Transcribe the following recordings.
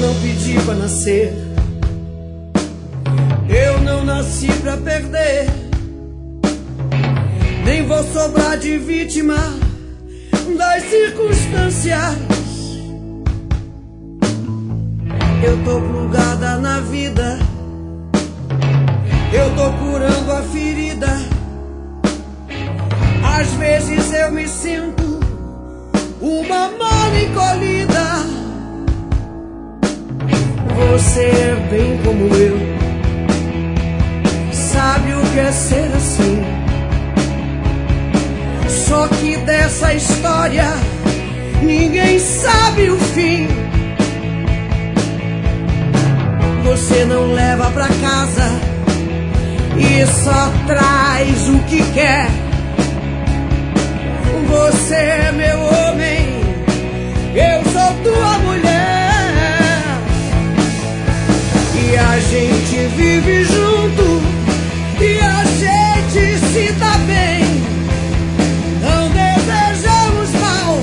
não pedi pra nascer, eu não nasci pra perder, nem vou sobrar de vítima das circunstâncias. Eu tô plugada na vida, eu tô curando a ferida. Às vezes eu me sinto uma mole encolhida. Você é bem como eu, sabe o que é ser assim. Só que dessa história ninguém sabe o fim. Você não leva pra casa e só traz o que quer. Você é meu homem, eu sou tua mulher, e a gente vive junto e a gente se dá bem. Não desejamos mal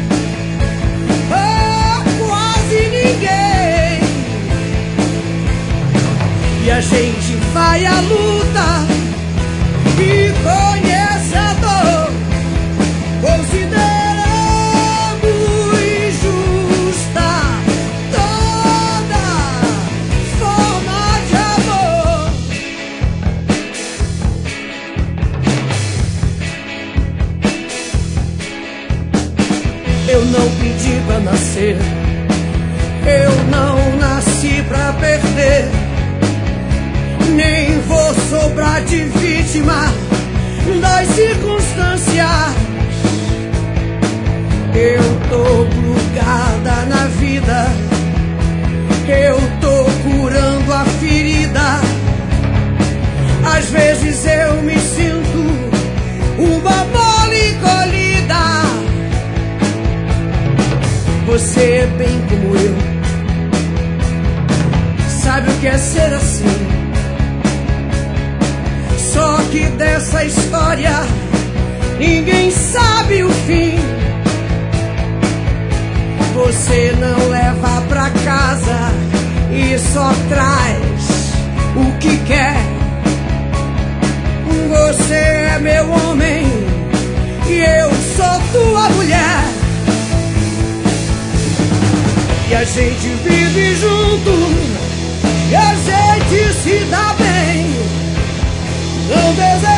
a quase ninguém, e a gente vai à luta e conhece a dor. Consideramos justa toda forma de amor. Eu não pedi pra nascer, eu não nasci pra perder, nem vou sobrar de vítima das circunstâncias. Eu tô plugada na vida, eu tô curando a ferida. Às vezes eu me sinto uma mole encolhida. Você é bem como eu, sabe o que é ser assim. Só que dessa história ninguém sabe o fim. Você não leva pra casa e só traz o que quer. Você é meu homem e eu sou tua mulher, e a gente vive junto e a gente se dá bem. Não deseja